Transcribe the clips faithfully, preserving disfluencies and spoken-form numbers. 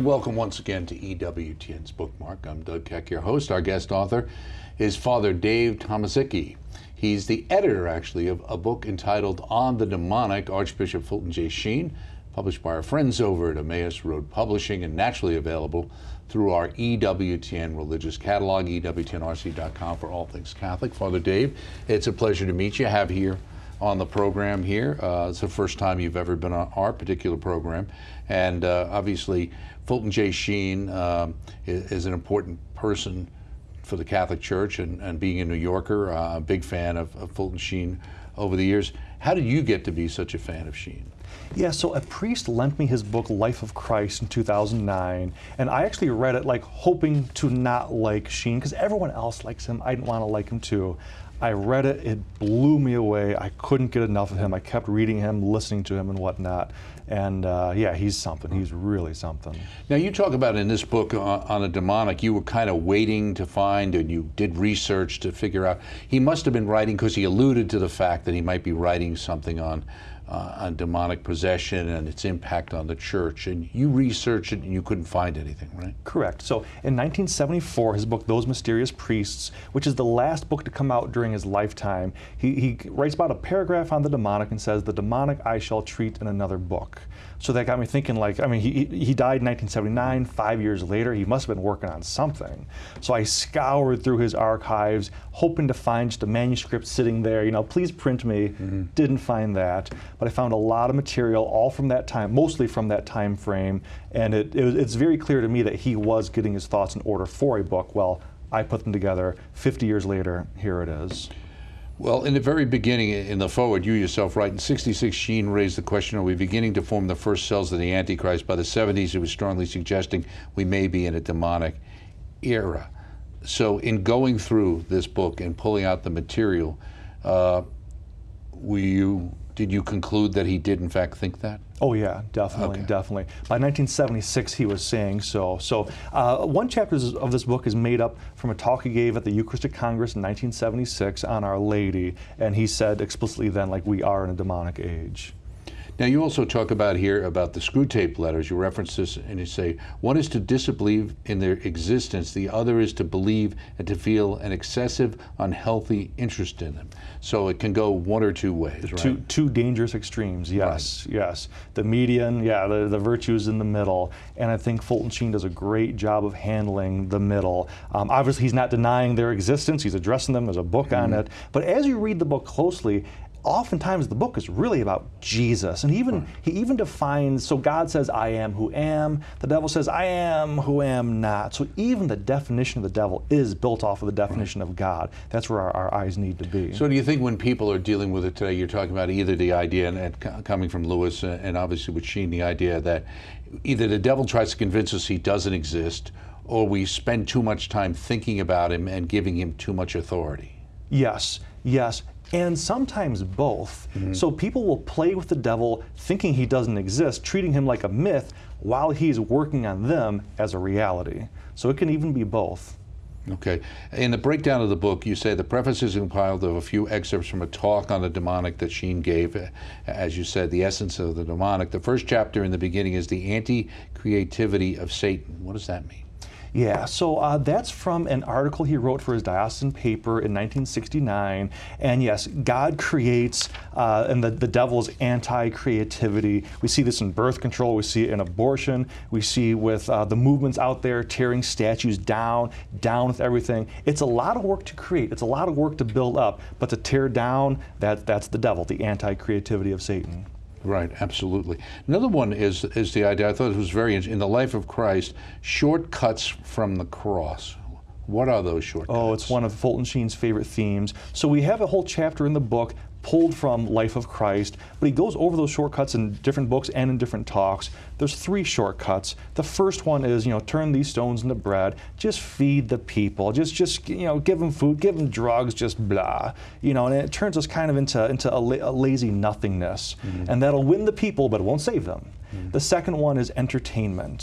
welcome once again to E W T N's Bookmark. I'm Doug Keck, your host. Our guest author is Father Dave Tomaszicki. He's the editor, actually, of a book entitled On the Demonic, Archbishop Fulton J. Sheen, published by our friends over at Emmaus Road Publishing and naturally available through our E W T N religious catalog, E W T N R C dot com for all things Catholic. Father Dave, it's a pleasure to meet you, have here on the program here. Uh, it's the first time you've ever been on our particular program. And uh, obviously, Fulton J. Sheen um, is, is an important person for the Catholic Church, and, and being a New Yorker, uh, a big fan of, of Fulton Sheen over the years. How did you get to be such a fan of Sheen? Yeah, so a priest lent me his book, Life of Christ, in two thousand nine, and I actually read it like hoping to not like Sheen, because everyone else likes him. I didn't want to like him too. I read it, it blew me away. I couldn't get enough of him. I kept reading him, listening to him and whatnot. And uh, yeah, he's something. He's really something. Now, you talk about in this book uh, on a demonic, you were kind of waiting to find, and you did research to figure out. He must have been writing, because he alluded to the fact that he might be writing something on Uh, on demonic possession and its impact on the church, and you researched it and you couldn't find anything, right? Correct. So in nineteen seventy-four, his book, Those Mysterious Priests, which is the last book to come out during his lifetime, he, he writes about a paragraph on the demonic and says, "The demonic I shall treat in another book." So that got me thinking, like, I mean, he, he died in nineteen seventy-nine, five years later, he must have been working on something. So I scoured through his archives, hoping to find just a manuscript sitting there, you know, please print me. Mm-hmm. Didn't find that. But I found a lot of material, all from that time, mostly from that time frame, and it, it was, it's very clear to me that he was getting his thoughts in order for a book. Well, I put them together. fifty years later, here it is. Well, in the very beginning, in the foreword, you yourself write, in sixty-six, Sheen raised the question, are we beginning to form the first cells of the Antichrist? By the seventies, it was strongly suggesting we may be in a demonic era. So in going through this book and pulling out the material, uh, were you... did you conclude that he did, in fact, think that? Oh yeah, definitely, okay. definitely. By nineteen seventy-six, he was saying so. So uh, one chapter of this book is made up from a talk he gave at the Eucharistic Congress in nineteen seventy-six on Our Lady, and he said explicitly then, like, we are in a demonic age. Now, you also talk about here about the Screwtape Letters. You reference this and you say, one is to disbelieve in their existence, the other is to believe and to feel an excessive, unhealthy interest in them. So it can go one or two ways, right? Two, two dangerous extremes, yes, right. yes. The median, yeah, the, the virtues in the middle, and I think Fulton Sheen does a great job of handling the middle. Um, obviously, he's not denying their existence, he's addressing them, there's a book mm-hmm. on it, but as you read the book closely, oftentimes the book is really about Jesus, and he even right. he even defines, so God says, I am who am, the devil says, I am who am not. So even the definition of the devil is built off of the definition right. of God. That's where our, our eyes need to be. So do you think when people are dealing with it today, you're talking about either the idea, and, and coming from Lewis, uh, and obviously with Sheen, the idea that either the devil tries to convince us he doesn't exist, or we spend too much time thinking about him and giving him too much authority? Yes, yes. And sometimes both. Mm-hmm. So people will play with the devil thinking he doesn't exist, treating him like a myth while he's working on them as a reality. So it can even be both. Okay. In the breakdown of the book, you say the preface is compiled of a few excerpts from a talk on the demonic that Sheen gave. As you said, the essence of the demonic. The first chapter in the beginning is the anti-creativity of Satan. What does that mean? Yeah, so uh, that's from an article he wrote for his diocesan paper in nineteen sixty-nine. And yes, God creates, uh, and the, the devil's anti-creativity. We see this in birth control, we see it in abortion, we see with uh, the movements out there tearing statues down, down with everything. It's a lot of work to create, it's a lot of work to build up, but to tear down, that, that's the devil, the anti-creativity of Satan. Right, absolutely. Another one is is the idea, I thought it was very interesting, in the Life of Christ, shortcuts from the cross. What are those shortcuts? Oh, it's one of Fulton Sheen's favorite themes. So we have a whole chapter in the book pulled from Life of Christ, but he goes over those shortcuts in different books and in different talks. There's three shortcuts. The first one is, you know, turn these stones into bread. Just feed the people. Just, just you know, give them food, give them drugs, just blah. You know, and it turns us kind of into, into a, la a lazy nothingness. Mm-hmm. And that'll win the people, but it won't save them. Mm-hmm. The second one is entertainment.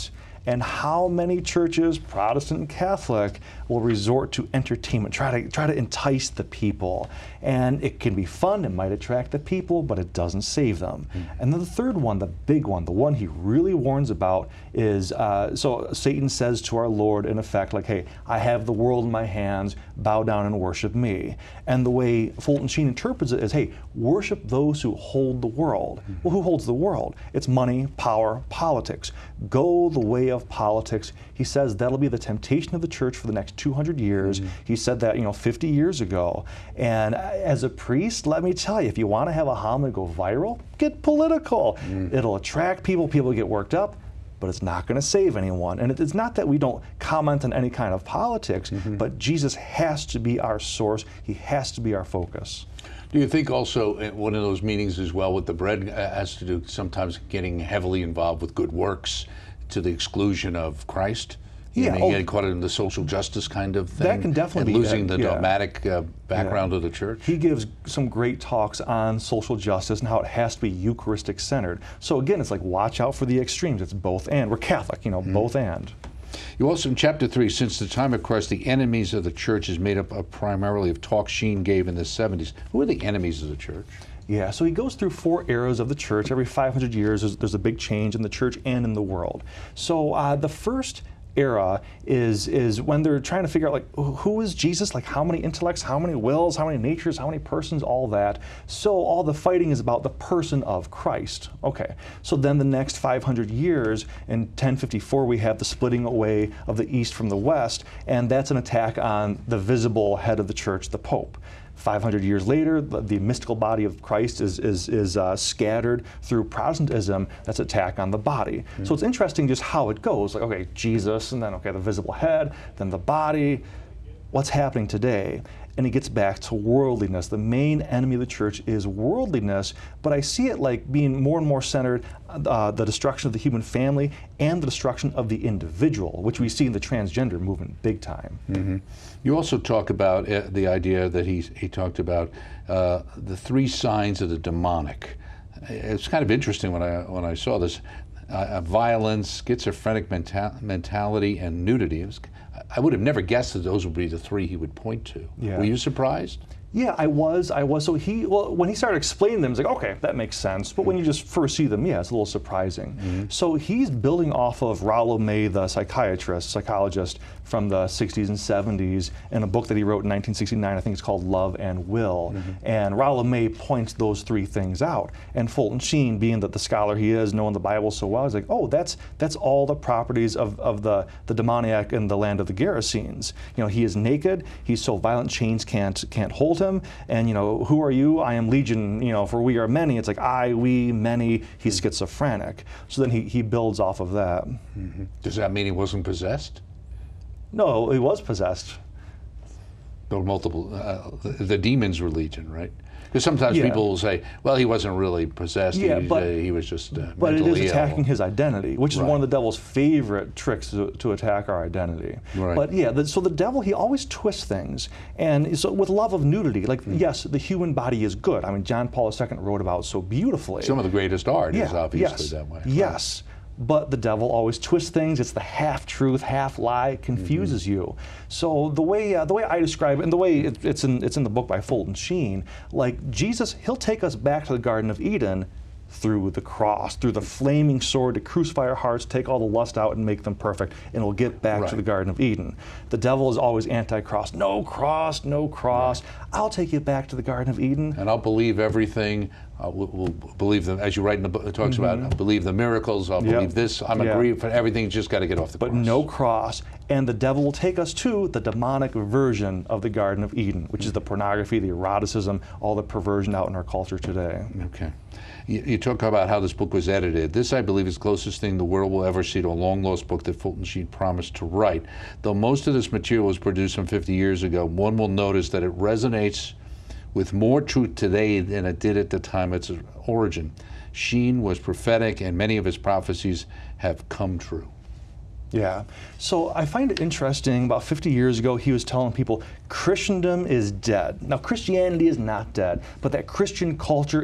And how many churches, Protestant and Catholic, will resort to entertainment, try to try to entice the people. And it can be fun, it might attract the people, but it doesn't save them. Mm. And then the third one, the big one, the one he really warns about is, uh, so Satan says to our Lord, in effect, like, hey, I have the world in my hands, bow down and worship me. And the way Fulton Sheen interprets it is, hey, worship those who hold the world. Mm-hmm. Well, who holds the world? It's money, power, politics. Go the way of politics. He says that'll be the temptation of the church for the next two hundred years. Mm-hmm. He said that, you know, fifty years ago. And as a priest, let me tell you, if you want to have a homily go viral, get political. Mm-hmm. It'll attract people, people get worked up, but it's not going to save anyone. And it's not that we don't comment on any kind of politics, mm-hmm. but Jesus has to be our source. He has to be our focus. Do you think also uh, one of those meetings as well with the bread uh, has to do sometimes getting heavily involved with good works to the exclusion of Christ? You Yeah, know, oh, getting caught in the social justice kind of thing? That can definitely and be losing that, the yeah. dogmatic uh, background Yeah. of the church? He gives some great talks on social justice and how it has to be Eucharistic centered. So again, it's like watch out for the extremes. It's both and. We're Catholic, you know, mm. both and. You also, in chapter three, since the time of Christ, the enemies of the church is made up of primarily of talks Sheen gave in the seventies. Who are the enemies of the church? Yeah, so he goes through four eras of the church. Every five hundred years, there's, there's a big change in the church and in the world. So uh, the first era is is when they're trying to figure out, like, who is Jesus? Like, how many intellects, how many wills, how many natures, how many persons, all that. So all the fighting is about the person of Christ. Okay, so then the next five hundred years, in ten fifty-four, we have the splitting away of the East from the West, and that's an attack on the visible head of the church, the Pope. five hundred years later, the, the mystical body of Christ is, is, is uh, scattered through Protestantism. That's attack on the body. Mm. So it's interesting just how it goes. Like, okay, Jesus, and then, okay, the visible head, then the body. What's happening today? And it gets back to worldliness. The main enemy of the church is worldliness, but I see it like being more and more centered uh, the destruction of the human family and the destruction of the individual, which we see in the transgender movement big time. Mm-hmm. You also talk about uh, the idea that he, he talked about uh, the three signs of the demonic. It's kind of interesting when I, when I saw this. Uh, violence, schizophrenic menta- mentality, and nudity. It was, I would have never guessed that those would be the three he would point to. Yeah. Were you surprised? Yeah, I was. I was. So he, well, when he started explaining them, it's like, okay, that makes sense. But when you just first see them, yeah, it's a little surprising. Mm-hmm. So he's building off of Rollo May, the psychiatrist, psychologist from the sixties and seventies, in a book that he wrote in nineteen sixty-nine. I think it's called Love and Will. Mm-hmm. And Rollo May points those three things out. And Fulton Sheen, being that the scholar he is, knowing the Bible so well, is like, oh, that's that's all the properties of, of the, the demoniac in the land of the Gerasenes. You know, he is naked. He's so violent, chains can't can't hold him. And, you know, who are you? I am legion, you know, for we are many. It's like I, we, many. He's schizophrenic. So then he, he builds off of that. Mm-hmm. Does that mean he wasn't possessed? No, he was possessed. There were multiple, uh, the, the demons were legion, right? Because sometimes Yeah. people will say, well, he wasn't really possessed. Yeah, he, but- uh, he was just uh, But it mentally is attacking ill. his identity, which is Right. one of the devil's favorite tricks to, to attack our identity. Right. But yeah, the, so the devil, he always twists things. And so with love of nudity, like, Mm. yes, the human body is good. I mean, John Paul the Second wrote about so beautifully. Some of the greatest art is obviously yes, that way. Yes. But the devil always twists things. It's the half-truth, half-lie. It confuses mm-hmm. you. So the way uh, the way I describe it, and the way it, it's in it's in the book by Fulton Sheen, like Jesus, he'll take us back to the Garden of Eden through the cross, through the flaming sword to crucify our hearts, take all the lust out and make them perfect, and we'll get back right. to the Garden of Eden. The devil is always anti-cross. No cross, no cross. Right. I'll take you back to the Garden of Eden. And I'll believe everything. Uh, we'll, we'll believe them, as you write in the book, it talks mm-hmm. about, I'll believe the miracles, I'll yep. believe this, I'm yeah. agreeing for everything, just got to get off the but cross. But no cross. And the devil will take us to the demonic version of the Garden of Eden, which mm-hmm. is the pornography, the eroticism, all the perversion out in our culture today. Okay. You, you talk about how this book was edited. This, I believe, is the closest thing the world will ever see to a long-lost book that Fulton Sheen promised to write. Though most of this material was produced some fifty years ago, one will notice that it resonates with more truth today than it did at the time of its origin. Sheen was prophetic, and many of his prophecies have come true. Yeah. So I find it interesting, about fifty years ago, he was telling people Christendom is dead. Now, Christianity is not dead, but that Christian culture, it's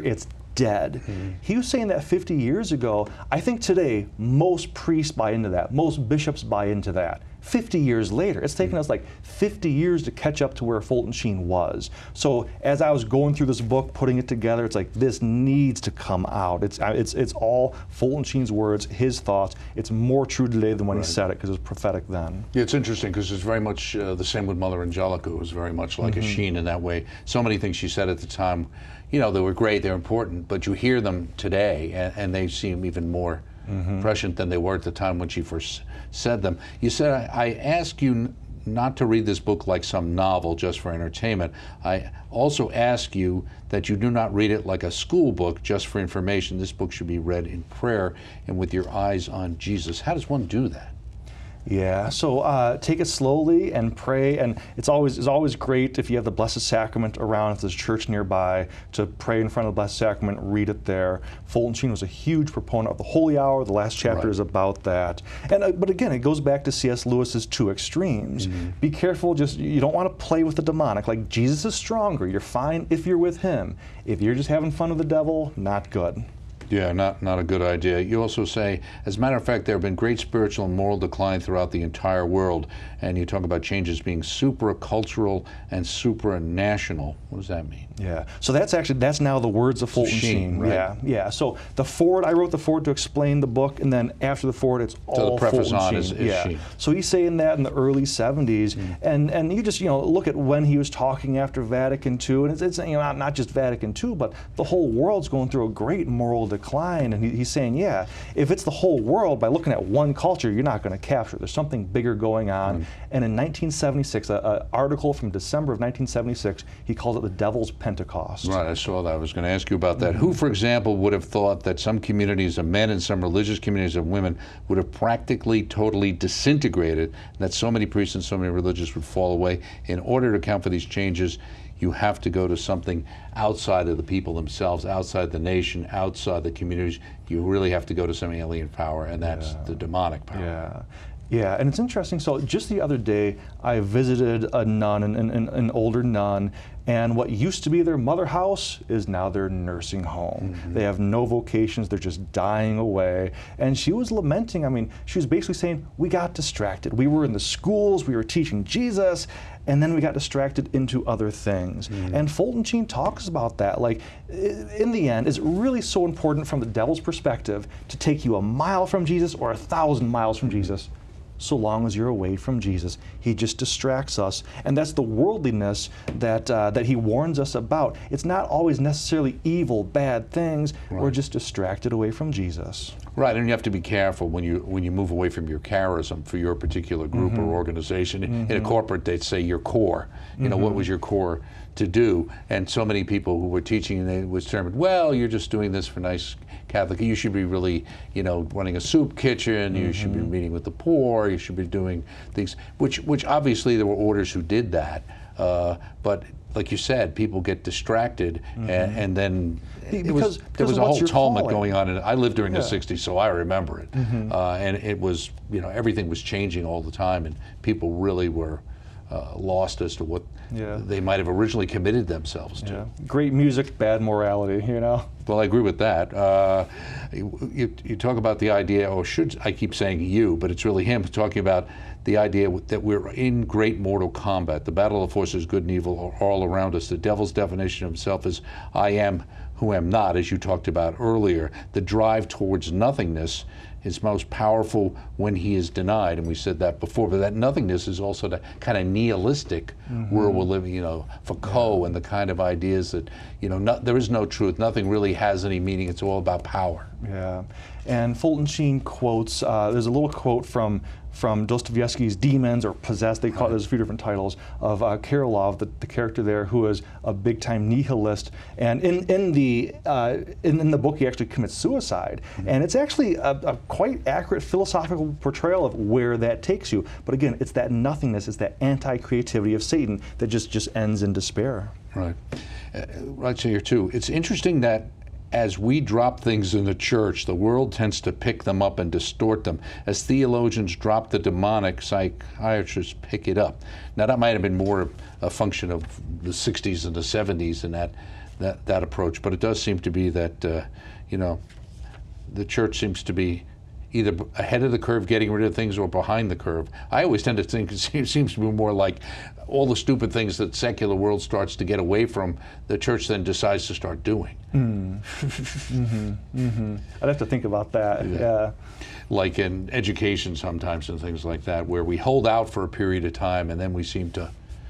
dead. Mm-hmm. He was saying that fifty years ago. I think today most priests buy into that. Most bishops buy into that. fifty years later, it's taken mm-hmm. us like fifty years to catch up to where Fulton Sheen was. So as I was going through this book, putting it together, it's like this needs to come out. It's it's it's all Fulton Sheen's words, his thoughts. It's more true today than when right. he said it because it was prophetic then. Yeah, it's interesting because it's very much uh, the same with Mother Angelica, who was very much like mm-hmm. a Sheen in that way. So many things she said at the time, you know, they were great, they're important, but you hear them today and, and they seem even more mm-hmm. prescient than they were at the time when she first said them. You said, I, I ask you n- not to read this book like some novel just for entertainment. I also ask you that you do not read it like a school book just for information. This book should be read in prayer and with your eyes on Jesus. How does one do that? Yeah, so uh, take it slowly and pray, and it's always it's always great if you have the Blessed Sacrament around, if there's a church nearby, to pray in front of the Blessed Sacrament, read it there. Fulton Sheen was a huge proponent of the Holy Hour. The last chapter right. is about that. And uh, but again, it goes back to C S Lewis's two extremes. Mm-hmm. Be careful, just you don't want to play with the demonic. Like, Jesus is stronger. You're fine if you're with him. If you're just having fun with the devil, not good. Yeah, not not a good idea. You also say, as a matter of fact, there have been great spiritual and moral decline throughout the entire world, and you talk about changes being supracultural and supranational. What does that mean? Yeah, so that's actually, that's now the words of Fulton Sheen. Sheen right? Yeah, yeah. So the forward, I wrote the forward to explain the book, and then after the forward, it's all so the preface Fulton on Sheen. is, is yeah. Sheen. So he's saying that in the early seventies, mm. and and you just you know look at when he was talking after Vatican Two, and it's, it's you know not, not just Vatican Two, but the whole world's going through a great moral decline, and he, he's saying, yeah, if it's the whole world, by looking at one culture, you're not going to capture it. There's something bigger going on. Mm. And in nineteen seventy-six, an article from December of nineteen seventy-six, he calls it the Devil's Pentecost. Right, I saw that. I was going to ask you about that. Mm-hmm. Who, for example, would have thought that some communities of men and some religious communities of women would have practically, totally disintegrated, and that so many priests and so many religious would fall away? In order to account for these changes, you have to go to something outside of the people themselves, outside the nation, outside the communities. You really have to go to some alien power, and that's yeah. the demonic power. Yeah. Yeah, and it's interesting. So just the other day, I visited a nun, an, an, an older nun, and what used to be their mother house is now their nursing home. Mm-hmm. They have no vocations. They're just dying away. And she was lamenting. I mean, she was basically saying, we got distracted. We were in the schools. We were teaching Jesus. And then we got distracted into other things. Mm-hmm. And Fulton Sheen talks about that. Like, in the end, it's really so important from the devil's perspective to take you a mile from Jesus or a thousand miles from Jesus. So long as you're away from Jesus, he just distracts us, and that's the worldliness that uh, that he warns us about. It's not always necessarily evil, bad things. Right. We're just distracted away from Jesus. Right, and you have to be careful when you when you move away from your charism for your particular group mm-hmm. or organization. Mm-hmm. In a corporate, they'd say your core. You mm-hmm. know, what was your core to do? And so many people who were teaching, they was determined, well, you're just doing this for nice Catholic. You should be really, you know, running a soup kitchen. Mm-hmm. You should be meeting with the poor. You should be doing things, which which obviously there were orders who did that. Uh, but like you said, people get distracted, mm-hmm. and, and then because, it was, because there was a whole tumult calling. going on. And I lived during yeah. the sixties, so I remember it. Mm-hmm. uh, and it was, you know, everything was changing all the time, and people really were uh, lost as to what yeah. they might have originally committed themselves to. Yeah. Great music, bad morality, you know? Well, I agree with that. Uh, you, you talk about the idea, or should I keep saying you, but it's really him talking about the idea that we're in great mortal combat. The battle of forces, good and evil, are all around us. The devil's definition of himself is, I am who am not, as you talked about earlier. The drive towards nothingness is most powerful when he is denied, and we said that before, but that nothingness is also the kind of nihilistic mm-hmm. world we're living, you know, Foucault yeah. and the kind of ideas that, you know, not, there is no truth, nothing really has any meaning, it's all about power. Yeah, and Fulton Sheen quotes, uh, there's a little quote from from Dostoevsky's Demons, or Possessed, they call it, there's a few different titles, of uh, Kirilov, the, the character there, who is a big-time nihilist. And in, in, the, uh, in, in the book, he actually commits suicide. Mm-hmm. And it's actually a, a quite accurate philosophical portrayal of where that takes you. But again, it's that nothingness, it's that anti-creativity of Satan that just, just ends in despair. Right. Uh, right, so here too. It's interesting that as we drop things in the church, the world tends to pick them up and distort them. As theologians drop the demonic, psychiatrists pick it up. Now, that might have been more a function of the sixties and the seventies, and that that, that approach. But it does seem to be that, uh, you know, the church seems to be either ahead of the curve getting rid of things or behind the curve. I always tend to think it seems to be more like all the stupid things that secular world starts to get away from, the church then decides to start doing. Mm. mm-hmm, mm-hmm. I'd have to think about that. Yeah. yeah. Like in education sometimes and things like that, where we hold out for a period of time and then we seem to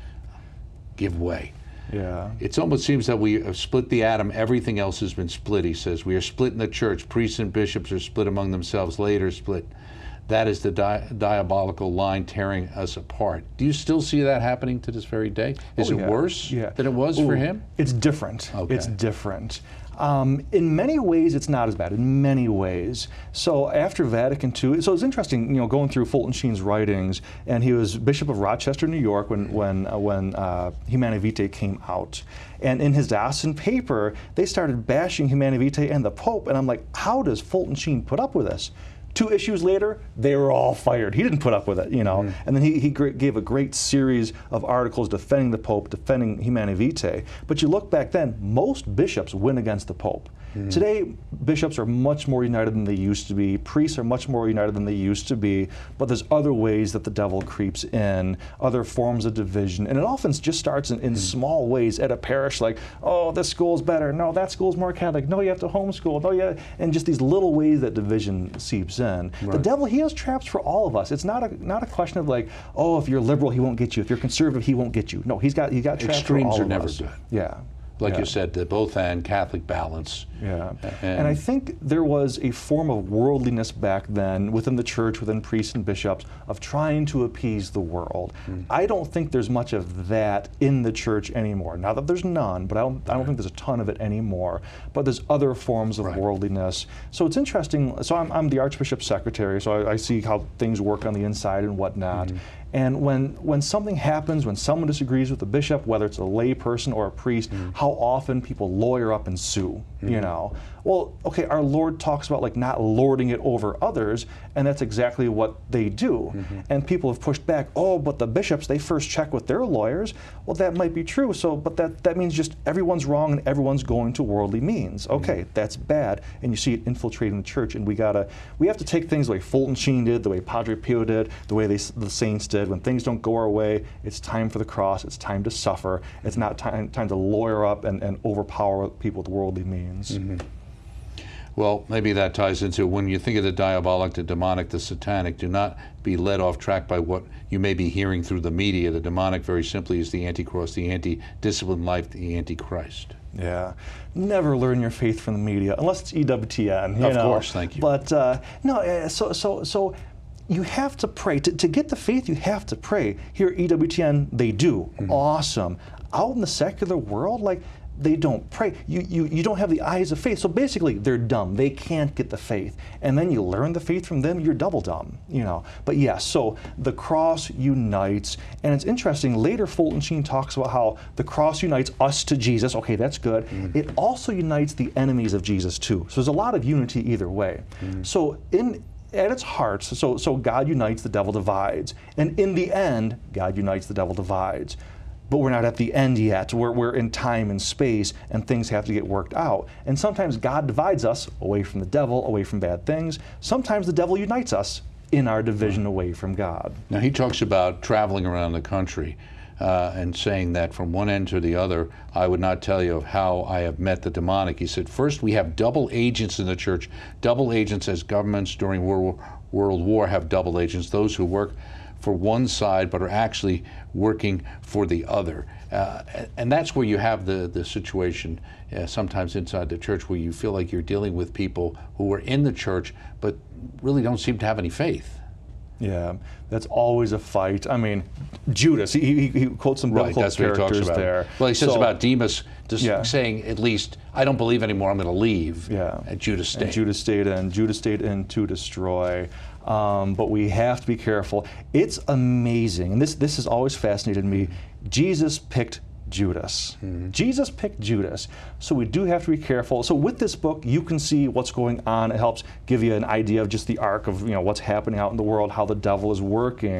give way. Yeah. It almost seems that we have split the atom. Everything else has been split, he says. We are split in the church. Priests and bishops are split among themselves, later split. That is the di diabolical line tearing us apart. Do you still see that happening to this very day? Is oh, it yeah. worse yeah. than it was Ooh, for him? It's different. Okay. It's different. Um, in many ways, it's not as bad. In many ways. So after Vatican Two, so it's interesting, you know, going through Fulton Sheen's writings, and he was Bishop of Rochester, New York, when when uh, when uh, Humanae Vitae came out, and in his diocesan paper, they started bashing Humanae Vitae and the Pope, and I'm like, how does Fulton Sheen put up with this? Two issues later, they were all fired. He didn't put up with it, you know. Mm. And then he, he gave a great series of articles defending the Pope, defending Humanae Vitae. But you look back then, most bishops win against the Pope. Mm. Today, bishops are much more united than they used to be. Priests are much more united than they used to be. But there's other ways that the devil creeps in, other forms of division. And it often just starts in, in mm. small ways at a parish, like, oh, this school's better. No, that school's more Catholic. No, you have to homeschool. No, yeah. And just these little ways that division seeps in. Right. The devil, he has traps for all of us. It's not a not a question of like, oh, if you're liberal, he won't get you. If you're conservative, he won't get you. No, he's got he got traps Extremes for all are of never us. good. Yeah. Like yeah. you said, the both and Catholic balance. Yeah. And, and I think there was a form of worldliness back then within the church, within priests and bishops, of trying to appease the world. Mm. I don't think there's much of that in the church anymore. Not that there's none, but I don't, I don't think there's a ton of it anymore. But there's other forms of right. worldliness. So it's interesting. So I'm, I'm the Archbishop's secretary, so I, I see how things work on the inside and whatnot. Mm-hmm. And when, when something happens, when someone disagrees with the bishop, whether it's a lay person or a priest, mm. how often people lawyer up and sue, mm. you know? Well, okay, our Lord talks about like not lording it over others, and that's exactly what they do. Mm-hmm. And people have pushed back, oh, but the bishops, they first check with their lawyers. Well, that might be true, so, but that, that means just everyone's wrong and everyone's going to worldly means. Okay, mm-hmm. that's bad, and you see it infiltrating the church, and we gotta, we have to take things the way Fulton Sheen did, the way Padre Pio did, the way they, the saints did. When things don't go our way, it's time for the cross, it's time to suffer, it's not time, time to lawyer up and, and overpower people with worldly means. Mm-hmm. Well, maybe that ties into when you think of the diabolic, the demonic, the satanic, do not be led off track by what you may be hearing through the media. The demonic, very simply, is the anti-cross, the anti-disciplined life, the anti-Christ. Yeah. Never learn your faith from the media, unless it's E W T N. You of know. course, thank you. But, uh, no, so, so, so you have to pray. To, to get the faith, you have to pray. Here at E W T N, they do. Mm-hmm. Awesome. Out in the secular world, like, they don't pray. You, you, you don't have the eyes of faith. So basically, they're dumb. They can't get the faith. And then you learn the faith from them, you're double dumb, you know. But yes, yeah, so the cross unites. And it's interesting, later Fulton Sheen talks about how the cross unites us to Jesus. Okay, that's good. Mm. It also unites the enemies of Jesus too. So there's a lot of unity either way. Mm. So in at its heart, so, so God unites, the devil divides. And in the end, God unites, the devil divides. But we're not at the end yet. We're, we're in time and space, and things have to get worked out. And sometimes God divides us away from the devil, away from bad things. Sometimes the devil unites us in our division away from God. Now, he talks about traveling around the country uh, and saying that from one end to the other, I would not tell you of how I have met the demonic. He said, first, we have double agents in the church. Double agents, as governments during World, World War have double agents, those who work for one side but are actually working for the other. Uh, and that's where you have the, the situation uh, sometimes inside the church where you feel like you're dealing with people who are in the church but really don't seem to have any faith. Yeah, that's always a fight. I mean, Judas, he, he, he quotes some biblical right, that's what he characters talks about. there. Well, he says so, about Demas just yeah. saying, at least, I don't believe anymore, I'm going to leave. Yeah. And Judas stayed. And Judas stayed in. Judas stayed in to destroy. Um, but we have to be careful. It's amazing, and this, this has always fascinated me. Jesus picked Judas. Mm-hmm. Jesus picked Judas. So we do have to be careful. So with this book, you can see what's going on. It helps give you an idea of just the arc of, you know, what's happening out in the world, how the devil is working.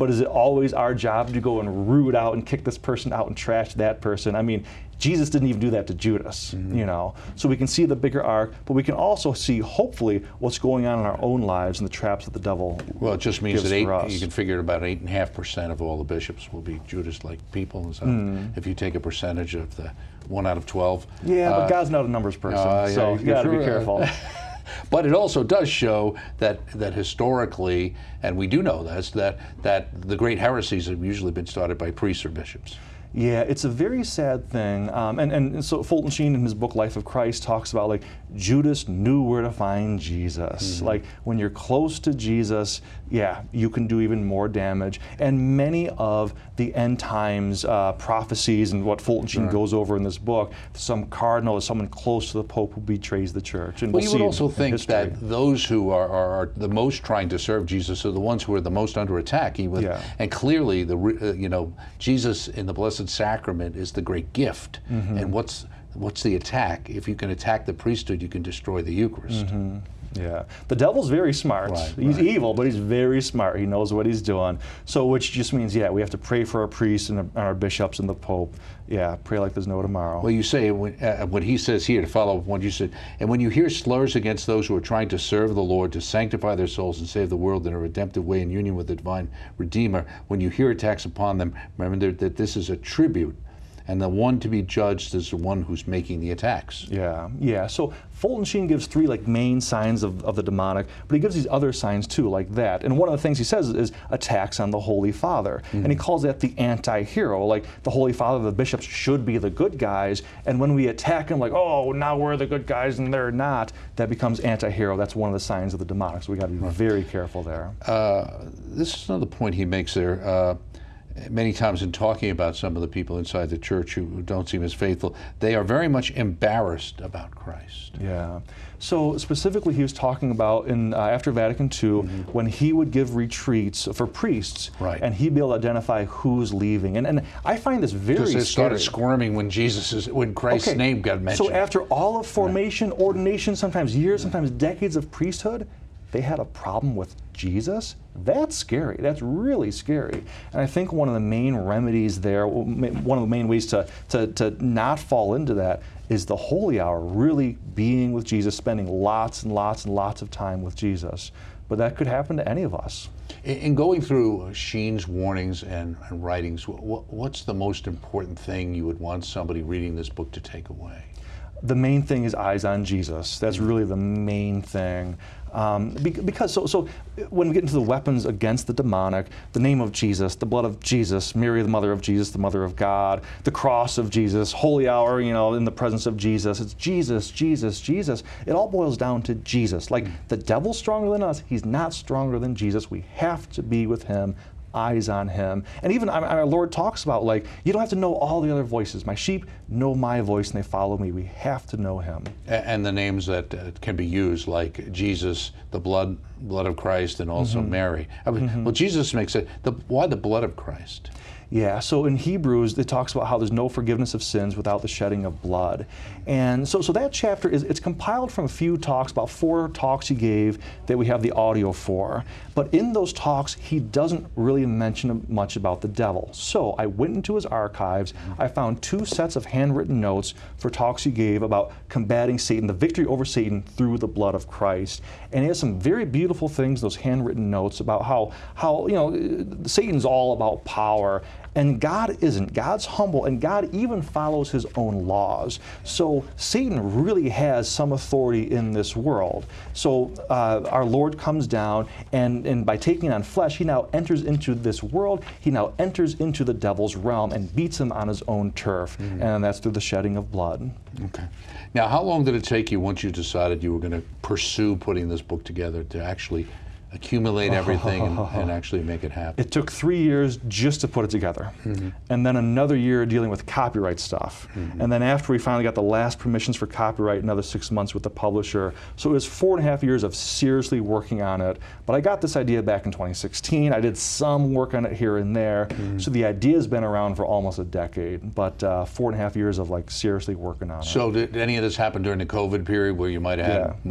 but is it always our job to go and root out and kick this person out and trash that person? I mean, Jesus didn't even do that to Judas, mm-hmm. you know. So we can see the bigger arc, but we can also see, hopefully, what's going on in our own lives and the traps that the devil Well, it just means gives that eight, for us. you can figure about eight and a half percent of all the bishops will be Judas-like people. So Mm. if you take a percentage of the one out of twelve. Yeah, uh, but God's not a numbers person, uh, yeah, so you got to sure, be careful. Uh, But it also does show that that historically, and we do know this, that that the great heresies have usually been started by priests or bishops. Yeah, it's a very sad thing. Um, and, and so Fulton Sheen in his book Life of Christ talks about like Judas knew where to find Jesus. Mm-hmm. Like when you're close to Jesus, yeah, you can do even more damage. And many of the end times uh, prophecies and what Fulton Sheen right. goes over in this book, some cardinal or someone close to the Pope who betrays the church. And well, we'll you see would also in think history. that those who are, are, are the most trying to serve Jesus are the ones who are the most under attack. He would, Yeah. And clearly, the uh, you know Jesus in the Blessed Sacrament is the great gift. Mm-hmm. And what's what's the attack? If you can attack the priesthood, you can destroy the Eucharist. Mm-hmm. Yeah, the devil's very smart. Right, he's right. evil, but he's very smart. He knows what he's doing. So, which just means, yeah, we have to pray for our priests and our, our bishops and the Pope. Yeah, pray like there's no tomorrow. Well, you say when, uh, what he says here to follow what you said, and when you hear slurs against those who are trying to serve the Lord, to sanctify their souls and save the world in a redemptive way in union with the divine Redeemer, when you hear attacks upon them, remember that this is a tribute. And the one to be judged is the one who's making the attacks. Yeah, yeah. So Fulton Sheen gives three like main signs of, of the demonic, but he gives these other signs too, like that. And one of the things he says is, is attacks on the Holy Father. Mm-hmm. And he calls that the anti-hero. Like the Holy Father, the bishops should be the good guys. And when we attack him, like, oh, now we're the good guys and they're not, that becomes anti-hero. That's one of the signs of the demonic. So we got to be right. very careful there. Uh, this is another point he makes there. Uh, Many times in talking about some of the people inside the church who don't seem as faithful, they are very much embarrassed about Christ. Yeah. So specifically, he was talking about in uh, after Vatican Two, mm-hmm. when he would give retreats for priests, right. and he'd be able to identify who's leaving. And and I find this very Because they started scary. squirming when Jesus is when Christ's okay. name got mentioned. So after all of formation, right. ordination, sometimes years, sometimes decades of priesthood, they had a problem with Jesus? That's scary. That's really scary. And I think one of the main remedies there, one of the main ways to, to, to not fall into that is the holy hour, really being with Jesus, spending lots and lots and lots of time with Jesus. But that could happen to any of us. In going through Sheen's warnings and, and writings, what, what's the most important thing you would want somebody reading this book to take away? The main thing is eyes on Jesus. That's really the main thing. Um, because so, so when we get into the weapons against the demonic, the name of Jesus, the blood of Jesus, Mary, the mother of Jesus, the mother of God, the cross of Jesus, holy hour, you know, in the presence of Jesus. It's Jesus, Jesus, Jesus. It all boils down to Jesus. Like the devil's stronger than us. He's not stronger than Jesus. We have to be with him. Eyes on him. And even our Lord talks about, like, you don't have to know all the other voices. My sheep know my voice and they follow me. We have to know him. And the names that uh, can be used, like Jesus, the blood blood of Christ, and also mm-hmm. Mary. I mean, mm-hmm. Well, Jesus makes it, the, why the blood of Christ? Yeah, so in Hebrews, it talks about how there's no forgiveness of sins without the shedding of blood. And so so that chapter, is it's compiled from a few talks, about four talks he gave that we have the audio for. But in those talks, he doesn't really mention much about the devil. So I went into his archives. I found two sets of handwritten notes for talks he gave about combating Satan, the victory over Satan through the blood of Christ. And he has some very beautiful things, those handwritten notes about how, how you know, Satan's all about power. And God isn't. God's humble, and God even follows his own laws. So Satan really has some authority in this world. So uh, our Lord comes down, and, and by taking on flesh, he now enters into this world. He now enters into the devil's realm and beats him on his own turf. Mm-hmm. And that's through the shedding of blood. Okay. Now, how long did it take you once you decided you were going to pursue putting this book together to actually accumulate everything and, and actually make it happen? It took three years just to put it together. Mm-hmm. And then another year dealing with copyright stuff. Mm-hmm. And then after we finally got the last permissions for copyright, another six months with the publisher. So it was four and a half years of seriously working on it. But I got this idea back in twenty sixteen. I did some work on it here and there. Mm-hmm. So the idea has been around for almost a decade, but uh, four and a half years of like seriously working on it. So did any of this happen during the COVID period where you might have had yeah. more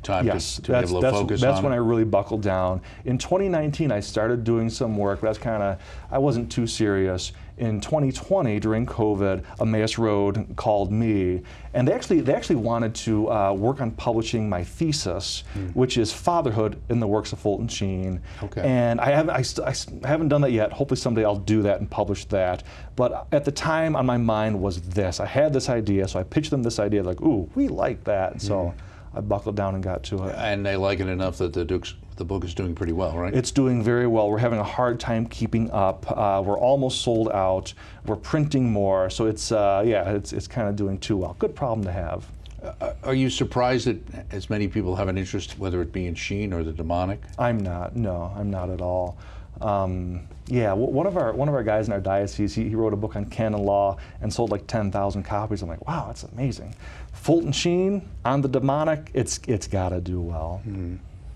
time Yes, to, to that's, be able to that's, focus that's on when it? I really buckled down. In twenty nineteen, I started doing some work, but that's kind of, I wasn't too serious. In twenty twenty, during COVID, Emmaus Road called me, and they actually they actually wanted to uh, work on publishing my thesis, mm. which is Fatherhood in the Works of Fulton Sheen. Okay. And I haven't I, st- I st- haven't done that yet. Hopefully someday I'll do that and publish that. But at the time, on my mind was this. I had this idea, so I pitched them this idea, like, ooh, we like that. And so mm. I buckled down and got to it. And they like it enough that the Dukes, the book is doing pretty well, right? It's doing very well. We're having a hard time keeping up. Uh, we're almost sold out. We're printing more, so it's uh, yeah, it's it's kind of doing too well. Good problem to have. Uh, are you surprised that as many people have an interest, whether it be in Sheen or the demonic? I'm not. No, I'm not at all. Um, yeah, w- one of our one of our guys in our diocese, he, he wrote a book on canon law and sold like ten thousand copies. I'm like, wow, that's amazing. Fulton Sheen on the demonic, it's it's got to do well. Mm-hmm.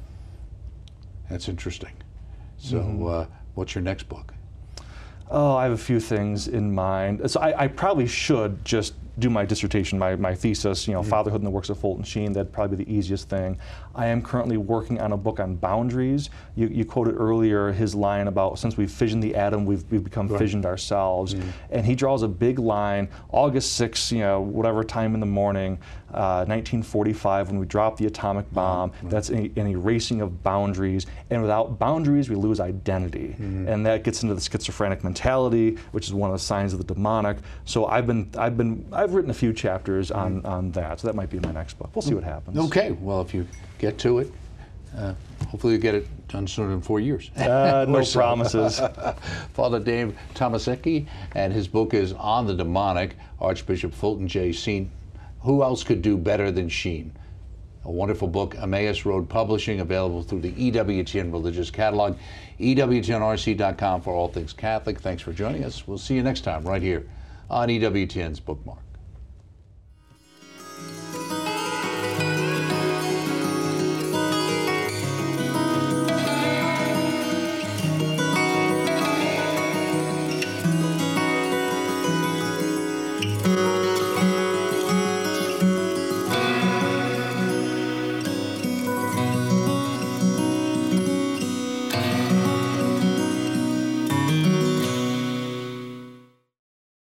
That's interesting. So, mm-hmm. uh, what's your next book? Oh, I have a few things in mind. So I, I probably should just do my dissertation, my, my thesis, you know, mm-hmm. Fatherhood in the Works of Fulton Sheen. That'd probably be the easiest thing. I am currently working on a book on boundaries. You, you quoted earlier his line about, since we've fissioned the atom, we've, we've become right. fissioned ourselves. Mm-hmm. And he draws a big line, August sixth, you know, whatever time in the morning, uh, nineteen forty-five, when we dropped the atomic bomb. Mm-hmm. That's an, an erasing of boundaries. And without boundaries, we lose identity. Mm-hmm. And that gets into the schizophrenic mentality, which is one of the signs of the demonic. So I've been, I've been, I've written a few chapters on, mm-hmm. on that. So that might be my next book. We'll see what happens. Okay. Well, if you get to it, uh, hopefully you get it done sooner than four years. Uh, no so. promises. Father Dave Tomasicki, and his book is On the Demonic, Archbishop Fulton J. Sheen. Who else could do better than Sheen? A wonderful book, Emmaus Road Publishing, available through the E W T N Religious Catalog, E W T N R C dot com for all things Catholic. Thanks for joining us. We'll see you next time right here on E W T N's Bookmark. Thank you.